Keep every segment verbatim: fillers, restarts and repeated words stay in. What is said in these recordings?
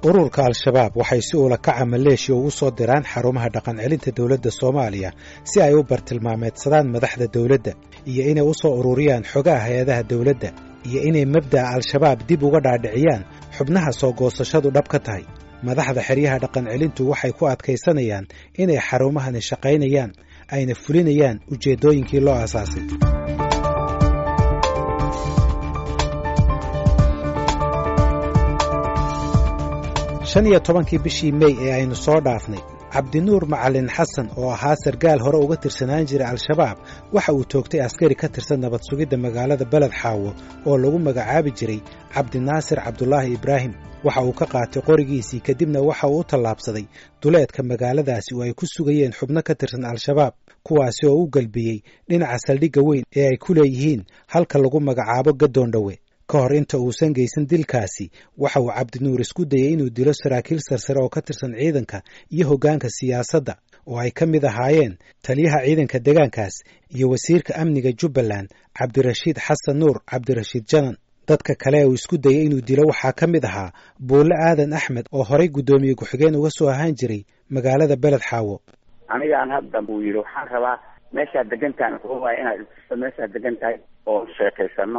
ururka al-shabaab waxay si ula kaca maleeshiya ugu soo diraan xarumaha dhaqan celinta dawladda Soomaaliya si ay u bartilmaameedsadaan madaxda dawladda iyo inay u soo ururiyaan xogaha hay'adaha dawladda iyo inay mabda'a al-shabaab dib uga dhaadhiciyaan xubnaha soo goosashadu dhab ka tahay madaxda xeryaha dhaqan celintu waxay ku adkaysanayaan inay xarumahani shaqaynayaan ayna fulinayaan ujeedooyinkii loo aasaasay shan iyo tobankii bishii May ee aynu soo dhaafnay Cabdinuur Macalin Xasan oo ahaa sargaal hore uga tirsanaan jiray al-shabaab waxa uu toogtay askari ka tirsan nabad sugidda magaalada Balad Xaawo oo lagu magacaabi jiray Cabdinaasir Cabdullaahi Ibraahim waxa uu ka qaatay qorigiisii kadibna waxa uu u tallaabsaday duleedka magaaladaasi oo ay ku sugayeen xubno ka tirsan al-shabaab kuwaasi oo u galbiyey dhinaca saldhigga weyn ee ay ku leeyihiin halka lagu magacaabo Gadoondhawe ka hor inta uusan geysan dilkaasi waxa uu Cabdinuur isku dayay inuu dilo saraakiil sarsare oo ka tirsan ciidanka iyo hoggaanka siyaasadda oo ay ka mid ahaayeen taliyaha ciidanka deegaankaas iyo wasiirka amniga Jubbaland Cabdirashiid Xasan Nuur Cabdirashiid Janan dadka kale oo isku dayay inuu dilo waxaa ka mid ahaa Buule Aadan Axmed oo horey gudoomiye ku-xigeen uga soo ahaan jiray magaalada Balad Xaawo aniga aan hadda buu yiri waxaan rabaa meesha degantaan oo waa inaad meesha degan tahay oo sheekaysano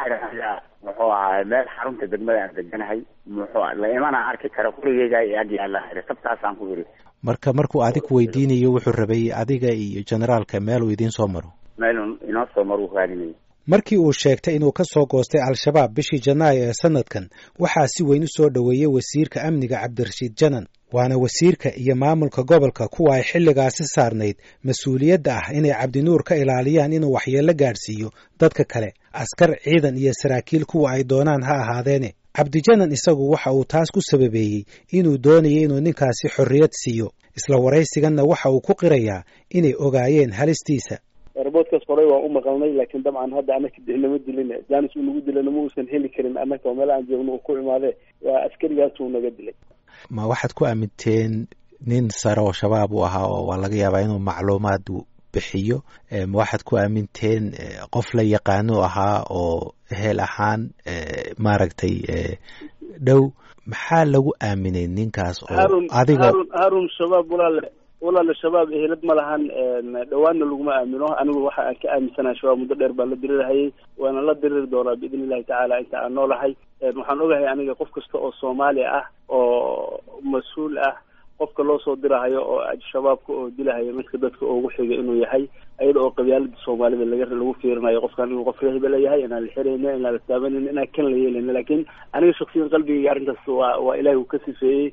muxuu ahaa meel xarunta degmada aan deganahay muxuu la imana arki karo qurigeyga ay ag yaala sabtaasaan ku yiri marka markuu adigu weydiinayo wuxuu rabay adiga iyo generaalka meel uu idin soo maro meel inoo soo maro raadinay markii uu sheegtay inuu ka soo goostay al-shabaab bishii Janaayo ee sanadkan waxaa si weyn u soo dhaweeyay wasiirka amniga Cabdirashiid Janan waana wasiirka iyo maamulka gobolka kuwa ay xilligaasi saarnayd mas'uuliyadda ah inay Cabdinuur ka ilaaliyaan inuu waxyeello gaarsiiyo dadka kale askar ciidan iyo saraakiil kuwa ay doonaan ha ahaadeene Cabdijanan isagu waxa uu taas ku sababeeyay inuu doonayo inuu ninkaasi xorriyad siiyo isla waraysiganna waxa uu ku qirayaa inay ogaayeen halistiisa robotkaas qoray waa u maqalnay laakiin dabcan hadda anaka dilama dilin jaanis uu nagu dilana ma uusan heli karin anaka meel aan joogno uu ku imaadee waa askarigaas uu naga dilay ma waxaad ku aaminteen nin sare oo shabaab u ahaa oo waa laga yaabaa inuu macluumaad bixiyo ma waxaad ku aaminteen qof la yaqaano ahaa oo hel ahaan maaragtay dhow maxaa lagu aaminay ninkaas oo adiga Harun shabaab walaal walaal shabaab ehelad ma lahan dhawaanna laguma aamino anigu waxa aan ka aaminsanahay shabaab muddo dheer baa la dirirayay waana la dirir doonaa biidnillahi tacaala inta aan noolahay waxaan ogahay aniga qof kasta oo Soomaali ah oo mas'uul ah qofka loo soo dirahayo oo shabaabka oo dilahayo midka dadka ugu xiga inuu yahay ayada oo qabyaalada Soomaalida laga lagu fiirinayo qofkan inuu qof reebel yahay inaan la xireyno inaan la taabanin inaan kan la yeelin laakiin aniga shakhsiyan qalbigayga arrintaas waa waa Ilaahay uu ka sifeeyay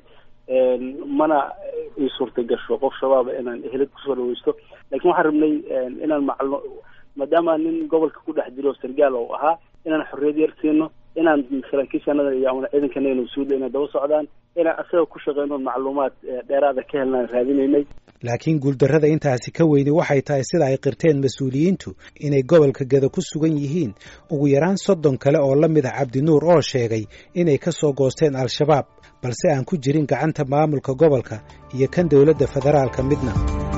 mana ii suurta gasho qof shabaab inaan ehelad ku soo dhaweysto laakiin waxaan rabnay inaan macalno maadaama nin gobolka ku dhex jiro sargaal oo ahaa inaan xorriyad yar siino inaan saraakiishanada iyo ciidankana inuu suudo inay daba socdaan inaan asaga ku shaqeyno macluumaad dheeraada ka helnaan raadinaynay laakiin guuldarrada intaasi ka weyni waxay tahay sida ay qirteen mas-uuliyiintu inay gobolka Gada ku sugan yihiin ugu yaraan soddon kale oo la mid ah Cabdinuur oo sheegay inay ka soo goosteen al-shabaab balse aan ku jirin gacanta maamulka gobolka iyo kan dawladda federaalka midna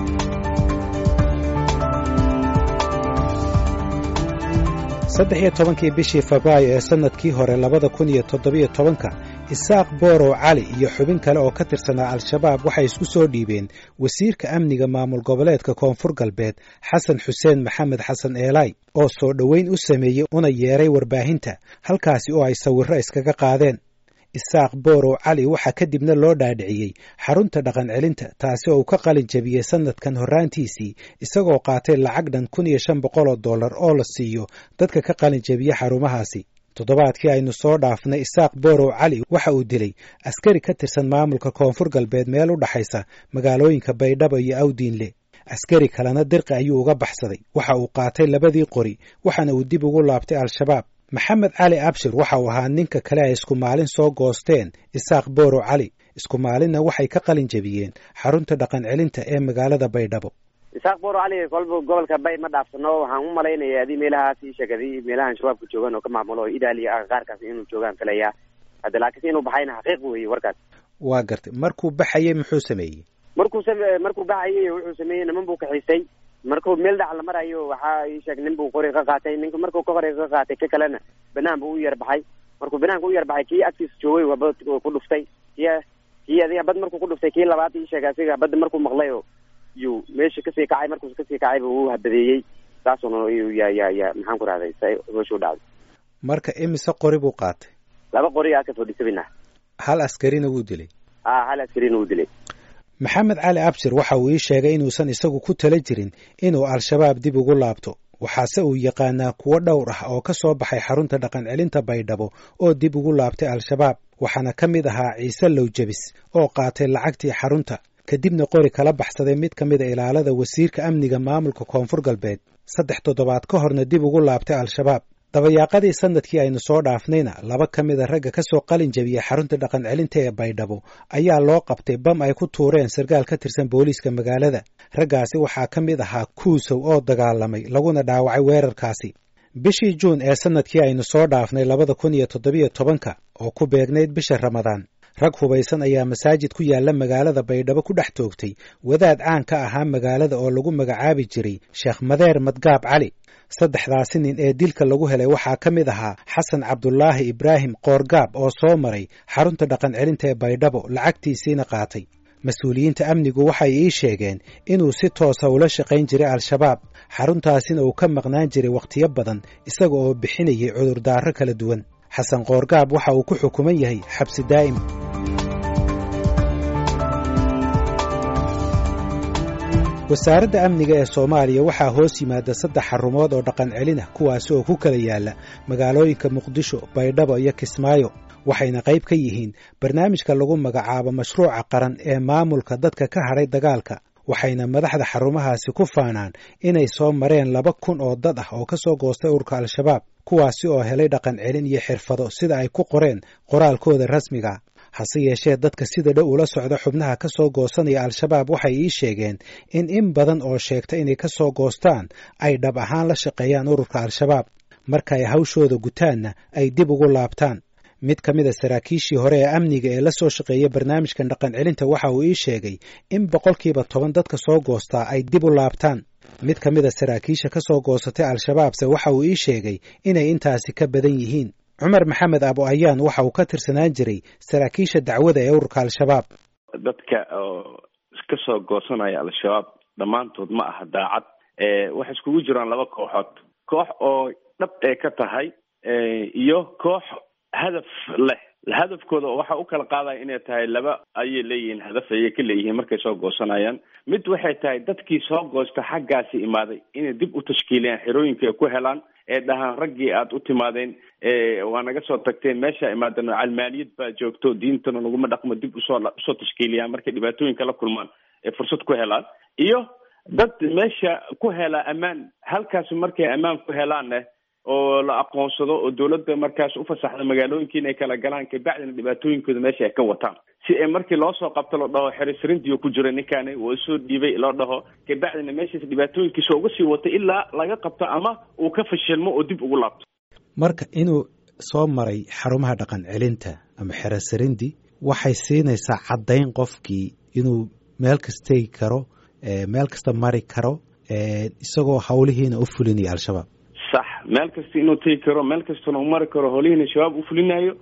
saddex iyo tobankii bishii Febraayo ee sanadkii hore labada kun iyo toddobiyo tobanka Isaaq Boorow Cali iyo xubin kale oo ka tirsanaa al-shabaab waxay isku soo dhiibeen wasiirka amniga maamul goboleedka Koonfur Galbeed Xasan Xuseen Maxamed Xasan Eelay oo soo dhaweyn u sameeyay una yeeray warbaahinta halkaasi oo ay sawirro iskaga qaadeen Isaaq Boorow Cali waxa kadibna loo dhaadhiciyay xarunta dhaqan celinta taasi oo uu ka qalin jabiyay sanadkan horaantiisii isagoo qaatay lacag dhan kun iyo shan boqol oo dollar oo la siiyo dadka ka qalin jabiya xarumahaasi toddobaadkii aynu soo dhaafnay Isaaq Boorow Cali waxa uu dilay askari ka tirsan maamulka Koonfur Galbeed meel u dhaxaysa magaalooyinka Baydhabo iyo Awdiinle askari kalena dirqi ayuu uga baxsaday waxa uu qaatay labadii qori waxaana uu dib ugu laabtay al-shabaab Maxamed Cali Abshir waxa uu ahaa ninka kale ay isku maalin soo goosteen Isaaq Boorow Cali isku maalinna waxay ka qalin jabiyeen xarunta dhaqan celinta ee magaalada Baydhabo Isaaq Boorow Cali kolba gobolka Bay ma dhaafsano waxaan u maleynayaa adii meelahaas ii sheegay meelahan shabaabku joogan oo ka maamulo Idaaliya qaarkaas inuu joogan talaya hada laakiin inuu baxayna xaqiiq weeye warkaas waa gartay markuu baxayay muxuu sameeyay markuu sameeyay markuu baxayay wuxuu sameeyay niman buu ka xiisay markuu meel dhac la marayo waxa ii sheeg nin buu qori ka qaatay ninka markuu ka qori ka qaatay ka kalena banaan buu u yar baxay markuu banaanka u yar baxay kii agtiisa joogay waba ku dhuftay kii kii adiga bad markuu ku dhuftay kii labaad ii sheegay asiga badda markuu maqlayo yuu meesha kasii kacay markuu kasii kacay buu habadeeyey saasuna ya ya ya maxaan ku rahday say meeshuu dhacday. marka imise qori buu qaatay? laba qori aa ka fadhiisabina. hal askarina wuu dilay? ah hal askarina wuu dilay. maxamed cali abshir waxa uu ii sheegay inuusan isagu ku tala jirin inuu al-shabaab dib ugu laabto, waxaase uu yaqaanaa kuwo dhowr ah oo ka soo baxay xarunta dhaqan celinta Baydhabo oo dib ugu laabtay al-shabaab, waxaana ka mid ahaa Ciise Lowjabis oo qaatay lacagtii xarunta kadibna qori kala baxsaday mid ka mid a ilaalada wasiirka amniga maamulka Koonfur Galbeed, saddex toddobaad ka horna dib ugu laabtay al-shabaab. dabayaaqadii sanadkii aynu soo dhaafnayna laba ka mid a ragga ka soo qalin jabiyey xarunta dhaqan celinta ee Baydhabo ayaa loo qabtay bam ay ku tuureen sarkaal ka tirsan booliiska magaalada. raggaasi waxaa ka mid ahaa Kuusow oo dagaalamay laguna dhaawacay weerarkaasi. bishii Juun ee sanadkii aynu soo dhaafnay labada kun iyo toddobiyo tobanka oo ku beegnayd bisha Ramadaan, rag hubaysan ayaa masaajid ku yaala magaalada Baydhabo ku dhex toogtay wadaad caan ka ahaa magaalada oo lagu magacaabi jiray Sheekh Madeer Madgaab Cali. saddexdaasi nin ee dilka lagu helay waxaa ka mid ahaa Xasan Cabdulaahi Ibraahim Qoorgaab oo soo maray xarunta dhaqan celinta ee Baydhabo lacagtiisiina qaatay. mas-uuliyiinta amnigu waxay ii sheegeen inuu si toosa ula shaqayn jiray al-shabaab, xaruntaasina uu ka maqnaan jiray wakhtiyo badan isaga oo bixinayay cudurdaaro kala duwan. xasan Qoorgaab waxa uu ku xukuman yahay xabsi daa'im. wasaaradda amniga ee Soomaaliya waxaa hoos yimaada saddex xarumood oo dhaqan celin ah kuwaasi oo ku kala yaala magaalooyinka Muqdisho, Baydhabo iyo Kismaayo, waxayna qayb ka yihiin barnaamijka lagu magacaabo mashruuca qaran ee maamulka dadka ka hadhay dagaalka, waxayna madaxda xarumahaasi ku faanaan inay soo mareen laba kun oo dad ah oo ka soo goostay ururka al-shabaab, kuwaasi oo helay dhaqan celin iyo xirfado sida ay ku qoreen qoraalkooda rasmiga. hase yeeshee dadka sida dhow ula socda xubnaha ka soo goosanaya al-shabaab waxay ii sheegeen in in badan oo sheegta inay ka soo goostaan ay dhab ahaan la shaqeeyaan ururka al-shabaab, marka ay hawshooda gutaanna ay dib ugu laabtaan. mid ka mid a saraakiishii hore ee amniga ee la soo shaqeeya barnaamijkan dhaqan celinta waxa uu ii sheegay in boqolkiiba toban dadka soo goostaa ay dib u laabtaan. mid ka mid a saraakiisha ka soo goosatay al-shabaabse waxa uu ii sheegay inay intaasi ka badan yihiin. cumar maxamed abo ayaan waxa uu ka tirsanaan jiray saraakiisha dacwada ee ururka al-shabaab. dadka oo iska soo goosanaya al-shabaab dhammaantood ma aha daacad, waxay iskugu jiraan laba kooxood, koox oo dhab ee ka tahay iyo koox hadaf leh. hadafkooda waxa u kala qaadaya inay tahay laba ayay leeyihiin, hadaf ayay ka leeyihiin markay soo goosanayaan. mid waxay tahay dadkii soo goosta xaggaasi imaaday inay dib u tashkiiliyaan xerooyinka ay ku helaan, ee dhahaan raggii aad u timaadeen waa naga soo tagteen meesha imaadeen calmaaliyad baa joogto diintana naguma dhaqmo, dib usoo usoo tashkiiliyaan markay dhibaatooyinka la kulmaan ee fursad ku helaan. iyo dad meesha ku helaa ammaan, halkaasi markay ammaan ku helaanne oo la aqoonsado oo dawladda markaas u fasaxda magaalooyinka inay kala galaan, kabacdina dhibaatooyinkooda meesha ay ka wataan, si ay markii loo soo qabto la dhaho xerisrindiyo ku jira ninkaani waa soo dhiibay loo dhaho, kabacdina meeshaas dhibaatooyinkiisa uga sii wato ilaa laga qabto ama uu ka fashilmo oo dib ugu laabto. marka inuu soo maray xarumaha dhaqan celinta ama xerisrindi waxay siinaysaa caddayn qofkii inuu meel kasta tegi karo, meel kasta mari karo, isagoo hawlihiina u fulinaya al-shabaab. sax, meel kasta inuu tegi karo, meel kastana u mari karo, howlihiina shabaab u fulinayo,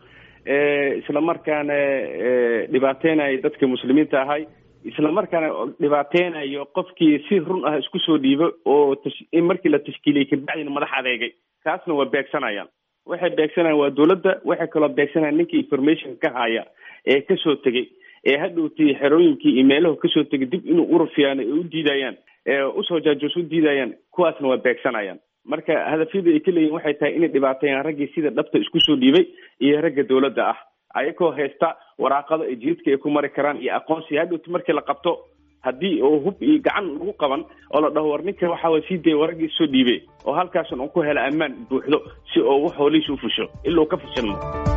isla markaana dhibaateynayo dadka muslimiinta ahay, isla markaana dhibaateynayo qofkii si run ah isku soo dhiibo oo markii la tashkiiliyey kabacdina madax adeegay, kaasna waa beegsanayaan. waxay beegsanayaan waa dawladda, waxay kaloo beegsanayaan ninkii information ka haya ee kasoo tegey ee hadhowtii xerooyinkii iyo meelaha kasoo tegay dib inuu urufiyaan ee u diidayaan, ee usoo jaajoos u diidayaan, kuwaasna waa beegsanayaan. marka hadafyada ay ka leeyihin waxay tahay inay dhibaateeyaan raggii sida dhabta isku soo dhiibay iyo ragga dawladda ah, ayagoo haysta waraaqada ay jidadka ay ku mari karaan iyo aqoonsi. hadhowti markii la qabto haddii oo hub iyo gacan lagu qaban oo la dhaho war ninka waxa waa sii daya waraggii soo dhiibay, oo halkaasan uu ku hela ammaan buuxdo si oo wax howlihiisa u fusho ilaa uu ka fashilmo.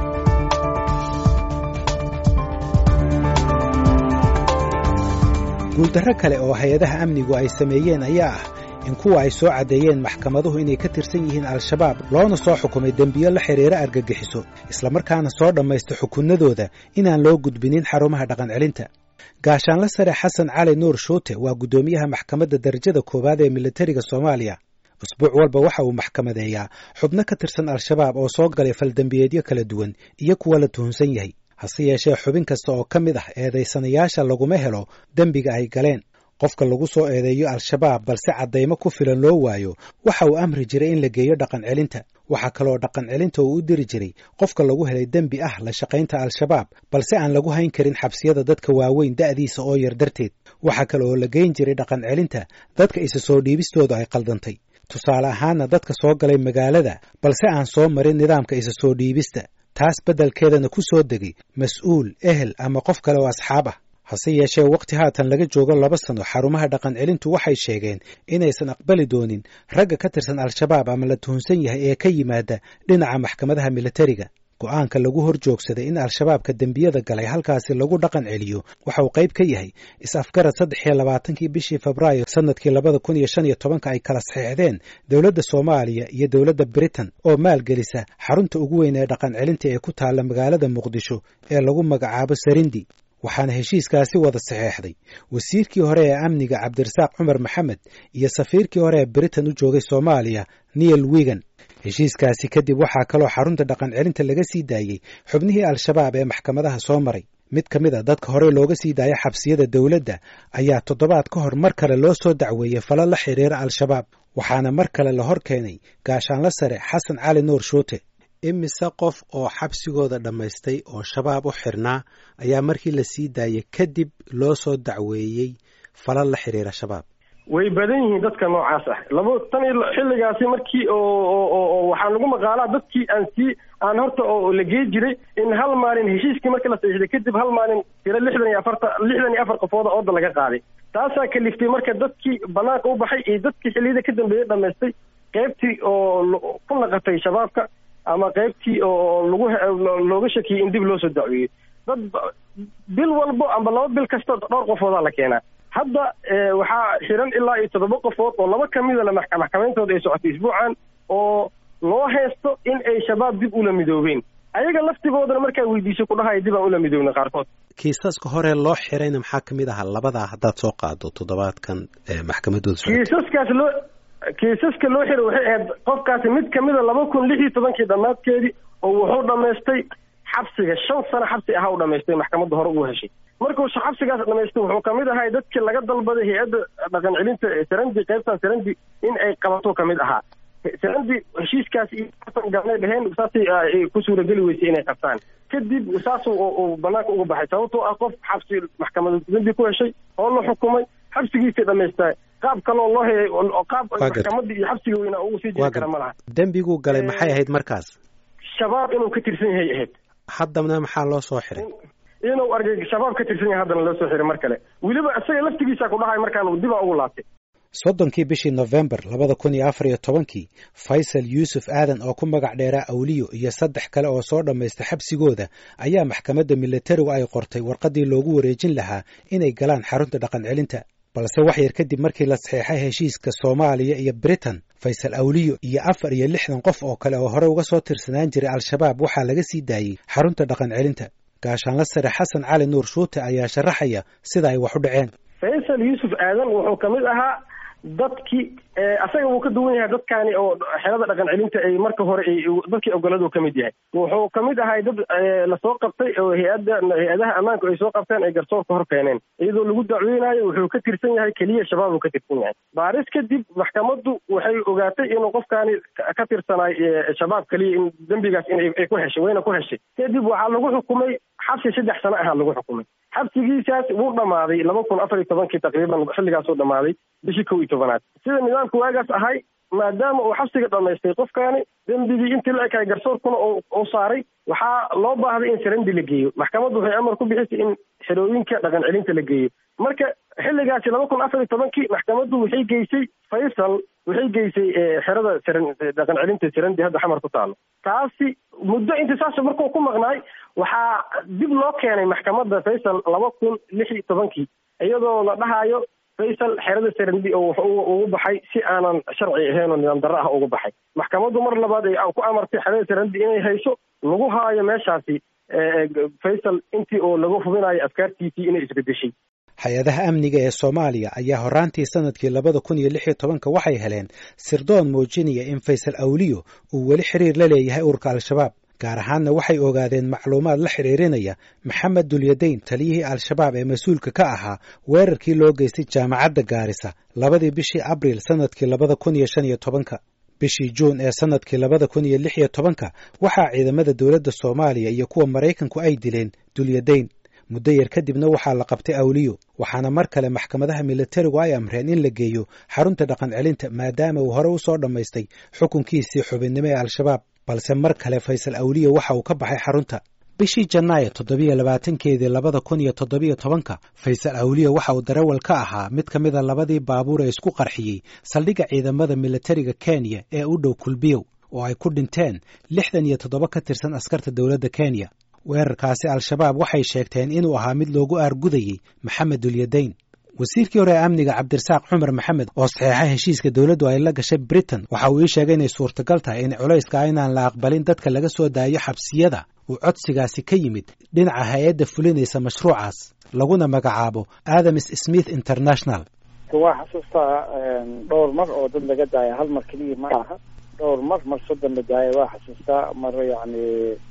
guuldarro kale oo hay-adaha amnigu ay sameeyeen ayaa ah in kuwa ay soo caddeeyeen maxkamaduhu inay ka tirsan yihiin al-shabaab loona soo xukumay dembiyo la xiriira argagixiso, islamarkaana soo dhammaysta xukunnadooda inaan loo gudbinin xarumaha dhaqan celinta. gaashaanle sare xasan cali nuur shuute waa guddoomiyaha maxkamadda darajada koowaad ee militariga Soomaaliya. usbuuc walba waxa uu maxkamadeeyaa xubno ka tirsan al-shabaab oo soo galay faldambiyeedyo kala duwan iyo kuwa la tuhunsan yahay. hase yeeshee xubin kasta oo ka mid ah eedaysanayaasha laguma helo dembiga ay galeen. qofka lagu soo eedeeyo al-shabaab balse caddaymo ku filan loo waayo waxa uu amri jiray in la geeyo dhaqan celinta. waxaa kaloo dhaqan celinta uu u diri jiray qofka lagu helay dembi ah la shaqaynta al-shabaab balse aan lagu hayn karin xabsiyada dadka waaweyn da'diisa oo yar darteed. waxaa kale oo la geyn jiray dhaqan celinta dadka isa soo dhiibistooda ay qaldantay. tusaale ahaana dadka soo galay magaalada balse aan soo marin nidaamka isa soo dhiibista. taas beddelkeedana ku soo degay mas-uul, ehel ama qof kale oo asxaab ah. hase yeeshee waqti haatan laga joogo laba sano xarumaha dhaqan celintu waxay sheegeen inaysan aqbali doonin ragga ka tirsan al-shabaab ama la tuhunsan yahay ee ka yimaada dhinaca maxkamadaha militariga. go'aanka lagu hor joogsaday in al-shabaabka dembiyada galay halkaasi lagu dhaqan celiyo waxa uu qayb ka yahay is-afgarad saddex iyo labaatankii bishii febraayo sanadkii labada kun iyo shan iyo tobanka ay kala saxeexdeen dowladda Soomaaliya iyo dowladda Britain oo maalgelisa xarunta ugu weyn ee dhaqan celinta ee ku taala magaalada Muqdisho ee lagu magacaabo Sarindi. waxaana heshiiskaasi wada saxeexday wasiirkii hore ee amniga Cabdirasaaq Cumar Maxamed iyo safiirkii hore ee Britain u joogay Soomaaliya Neil Wigan. heshiiskaasi kadib waxaa kaloo xarunta dhaqan celinta laga sii daayey xubnihii al-shabaab ee maxkamadaha soo maray. mid ka mid a dadka hore looga sii daayay xabsiyada dowladda ayaa toddobaad ka hor mar kale loo soo dacweeyey falo la xiriira al-shabaab waxaana mar kale la hor keenay gaashaanla sare Xasan Cali Nuur Shuute. imise qof oo xabsigooda dhammaystay oo shabaab u xirnaa ayaa markii la sii daayey kadib loo soo dacweeyey falal la xiriira shabaab? way badan yihiin dadka noocaas ah. labo tan xilligaasi markii oo waxaa lagu maqaalaa dadkii aan sii aan horta oo la geey jiray in hal maalin heshiiskii markii la saxiixday kadib hal maalin tiro lixdan iyo afarta lixdan iyo afar qofood oo laga qaaday. taasaa kaliftay marka dadkii banaanka u baxay iyo dadkii xilliyada ka dambeeyay dhamaystay qaybtii oo ku naqatay shabaabka ama qaybtii oo lagu looga shakiyay in dib loo soo dacweeyay. dad bil walbo ama laba bil kasta dhowr qofooda la keenaa. hadda waxaa xiran ilaa iyo toddoba qofood oo laba ka mid ah maxkamayntooda ay socotay isbuucan oo loo haysto in ay shabaab dib ula midoobeen. ayaga laftigoodana markaa weydiiso ku dhahay dib aan ula midoobna qaarkood. kiisaska hore loo xirayna maxaa ka mid ahaa labadaa haddaad soo qaado toddobaadkan maxkamadooda socotay? kiisaskaas loo kiisaska loo xiray waxay ahayd qofkaasi mid ka mid a laba kun lix iyo tobankii dhammaadkeedii oo wuxuu dhammaystay xabsiga shan sano xabsi ahaa u dhammaystay maxkamadda hore ugu heshay. markuu xabsigaas dhamaystay wuxuu ka mid ahaa dadkii laga dalbaday hay-adda dhaqan celinta Sarandi qaybtan Sarandi in ay qabato ka mid ahaa. Sarandi heshiiskaas iyo xasan galnay dhaheen saasay ay ku suurageli weysay inay qabtaan. kadib saas uu banaanka uga baxay sababtoo ah qof xabsi maxkamadda dambi ku heshay oo la xukumay xabsigiisa dhamaystay. qaab kaloo loo hayay oo qaab maxkamadda iyo xabsiga weyna ugu sii jiri kara malaha. dambigu galay maxay ahayd markaas? shabaab inuu ka tirsan yahay ahayd. haddana maxaa loo soo xiray? inuu argay shabaab ka tirsan yahay haddana loo soo xiray mar kale. weliba isaga laftigiisa ku dhahay markaan uu dib ugu laabtay. soddonkii bishii November labada kun iyo afar iyo tobankii Faysal Yuusuf Aadan oo ku magac dheeraa Awliyo iyo saddex kale oo soo dhammaystay xabsigooda ayaa maxkamadda militarigu ay qortay warqadii loogu wareejin lahaa inay galaan xarunta dhaqan celinta. balse wax yar kadib markii la saxeexay heshiiska Soomaaliya iyo Britain, Faysal Awliyo iyo afar iyo lixdan qof oo kale oo hore uga soo tirsanaan jiray al-shabaab waxaa laga sii daayey xarunta dhaqan celinta. gaashaanla sare Xasan Cali Nuur Shuute ayaa sharaxaya sida ay wax u dhaceen. Faysal Yuusuf Aadan wuxuu ka mid ahaa dadkii asaga uu ka duwan yahay dadkaani oo xeelada dhaqan celinta ay marka hore dadkii ogoladu ka mid yahay. wuxuu ka mid ahay dad la soo qabtay oo hay'adda hay'adaha ammaanka ay soo qabteen ay garsoorka hor keeneen iyadoo lagu dacweynayo wuxuu ka tirsan yahay kaliya shabaab uu ka tirsan yahay. baaris kadib maxkamaddu waxay ogaatay inuu qofkaani ka tirsanay shabaab kaliya in dambigaas in ay ku heshay wayna ku heshay. kadib waxaa lagu xukumay xabsi saddex sano ah lagu xukumay. xabsigiisaas wuu dhamaaday laba kun afar iyo tobankii taqriiban xilligaas uu dhamaaday bishii kow iyo tobanaad. sida nidaamku waagaas ahay maadaama uu xabsiga dhamaystay qofkaani dembigii intii la ekay garsoorkuna uu saaray waxaa loo baahday in Sarandi la geeyo. maxkamaddu waxay amar ku bixisay in xerooyinka dhaqan celinta la geeyo. marka xilligaasi laba kun afar iyo tobankii maxkamaddu waxay geysay Faysal waxay geysay xerada dhaqan celinta Sarandi hadda xamar ku taalo. taasi muddo intisaas markuu ku maqnaay waxaa dib loo keenay maxkamadda Faysal laba kun lix iyo tobankii iyadoo la dhahayo Faysal xerada Sarandi oo ugu baxay si aanan sharci ahayn oo nidaam darro ah ugu baxay. maxkamaddu mar labaad ay ku amartay xerada Sarandi inay hayso lagu haayo meeshaasi Faysal intii oo lagu hubinayo afkaartiisii inay isbedeshay. hay-adaha amniga ee Soomaaliya ayaa horaantii sanadkii labada kun iyo lix iyo tobanka waxay heleen sirdoon muujinaya in Faysal Awliyo uu weli xiriir la leeyahay ururka al-shabaab. gaar ahaanna waxay ogaadeen macluumaad la xidhiirinaya maxamed dulyadayn taliyihii al-shabaab ee mas-uulka ka ahaa weerarkii loo geystay jaamacadda gaarisa labadii bishii abriil sannadkii labada kun iyo shan iyo tobanka bishii juun ee sannadkii labada kun iyo lix iyo tobanka waxaa ciidamada dowladda soomaaliya iyo kuwa maraykanku ay dileen dulyadayn muddo yar kadibna waxaa la qabtay awliyo waxaana mar kale maxkamadaha militarigu ay amreen in la geeyo xarunta dhaqan celinta maadaama uu hore u soo dhammaystay xukunkiisii xubinnimo ee al-shabaab balse mar kale faysal awliyo waxa uu ka baxay xarunta bishii janaayo toddobiyo labaatankeedii labada kun iyo toddobiyo tobanka faysal awliyo waxa uu darawal ka ahaa mid ka mid a labadii baabuur ee isku qarxiyey saldhigga ciidamada militariga kenya ee u dhow kulbiyow oo ay ku dhinteen lixdan iyo toddoba ka tirsan askarta dowladda kenya weerarkaasi al-shabaab waxay sheegteen inuu ahaa mid loogu aargudayey maxamed dulyadayn wasiirkii hore ee amniga cabdirasaaq cumar maxamed oo saxeexa heshiiska dowladdu ay la gashay britain waxa uu ii sheegay inay suurtagal tahay in culayska inaan la aqbalin dadka laga soo daayo xabsiyada uu codsigaasi ka yimid dhinaca hay-adda fulinaysa mashruucaas laguna magacaabo adams smith international waa xasuustaa dhowr mar oo dad laga daaya hal mar keliya ma aha dhowr mar mar soddon la daaya waa xasuustaa mar yacni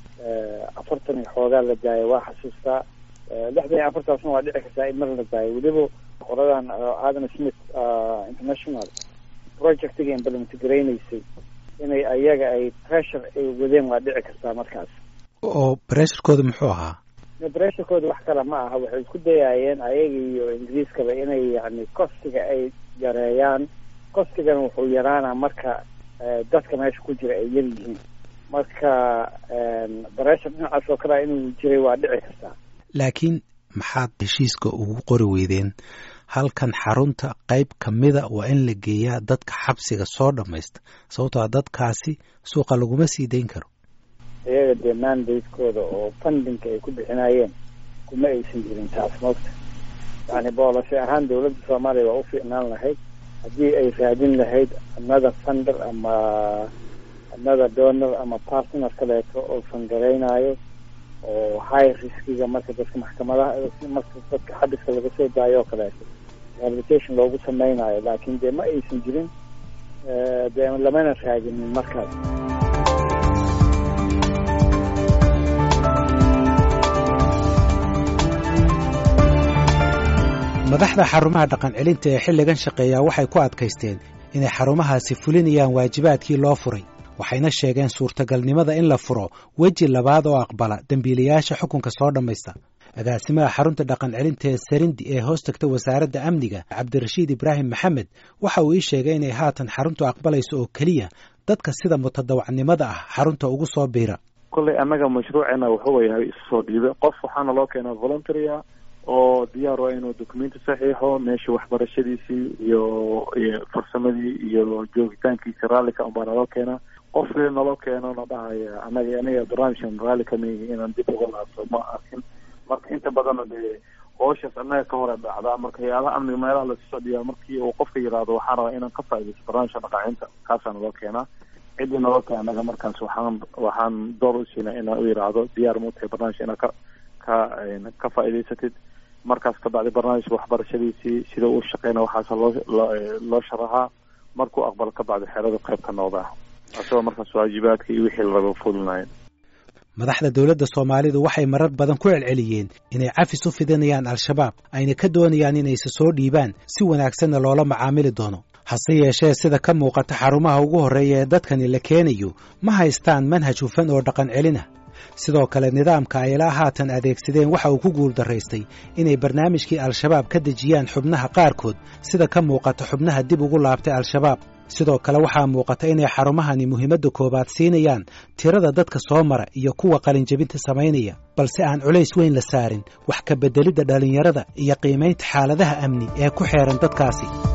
afartan iyo xoogaa la daaya waa xasuustaa lixdan iyo afartaasna waa dhici kartaa in mar la daayo weliba qoradan adam smith international projectiga implement garaynaysay inay ayaga ay pressure ay wadeen waa dhici kartaa markaas oo pressurekooda muxuu ahaa pressurekooda wax kale ma aha waxay isku dayaayeen ayaga iyo ingiriiskaba inay yani kostiga ay yareeyaan kostigana wuxuu yaraanaa marka dadka meesha ku jira ay yar yihiin marka pressure dhinacaas oo kale inuu jiray waa dhici kartaa laakiin maxaad heshiiska ugu qori weydeen halkan xarunta qayb ka mida waa in la geeyaa dadka xabsiga soo dhammaysta sababtoo dadkaasi suuqa laguma sii dayn karo iyaga dee mandatekooda oo fundinka ay ku bixinayeen kuma aysan jirin taas moogta yani boolashe ahaan dowladda soomaaliya waa u fiicnaan lahayd haddii ay raadin lahayd another funder ama another donor ama partner kaleeto oo fangaraynayo oo high riskiga marka dadka maxkamadaha marka dadka xabiska laga soo daayo oo kaleeto rehabilitation loogu samaynayo laakiin dee ma aysan jirin dee lamana raadinin markaas madaxda xarumaha dhaqan celinta ee xilligan shaqeeya waxay ku adkaysteen inay xarumahaasi fulinayaan waajibaadkii loo furay waxayna sheegeen suurtagalnimada in la furo weji labaad oo aqbala dembiilayaasha xukunka soo dhammaysta agaasimaha xarunta dhaqan celinta ee sarindi ee hoos tagta wasaaradda amniga cabdirashiid ibraahim maxamed waxa uu ii sheegay inay haatan xaruntu aqbalayso oo keliya dadka sida mutadawacnimada ah xarunta ugu soo biira kolley annaga mashruuceena wuxuu yahay isu soo dhiibe qof waxaana loo keenaa voluntarya oo diyaar waa inuu documenti saxiixo meesha waxbarashadiisii iyo farsamadii iyo joogitaankiisa raallika unbaa naloo keenaa qof naloo keeno na dhahaya anaga aniga barnaamijkan raalli kama yihi inaan dib uga laabto ma arkin marka inta badana dee hooshaas annaga ka hore dhacdaa marka hay-adaha amniga meelaha lasoo dhiyaa markii uu qofka yidhaahdo waxaan rabaa inaan ka faaidaysto barnaamijka dhaqaacinta kaasaa naloo keenaa ciddii naloo keena anaga markaas waxaan waxaan door u siinaa inaan u yidhaahdo diyaar mu tahay barnaamijka inaad ka ka ka faa'idaysatid markaas ka bacdi barnaamijka waxbarashadiisii sida uu shaqeyna waxaas loo loo sharaxaa markuu aqbalo ka bacdi xeerada qayb ka noqdaa asagoo markaas waajibaadka iyo wixii laga fulinayo madaxda dowladda soomaalidu waxay marar badan ku celceliyeen inay cafis u fidinayaan al-shabaab ayna ka doonayaan inayse soo dhiibaan si wanaagsanna loola macaamili doono hase yeeshee sida ka muuqata xarumaha ugu horreeya ee dadkani la keenayo ma haystaan manhaj hufan oo dhaqan celinah sidoo kale nidaamka ay ilaa haatan adeegsadeen waxa uu ku guuldaraystay inay barnaamijkii al-shabaab ka dejiyaan xubnaha qaarkood sida ka muuqata xubnaha dib ugu laabtay al-shabaab sidoo kale waxaa muuqata inay xarumahani muhiimadda koowaad siinayaan tirada dadka soo mara iyo kuwa qalinjebinta samaynaya balse aan culays weyn la saarin wax ka beddelidda dhallinyarada iyo qiimaynta xaaladaha amni ee ku xeeran dadkaasi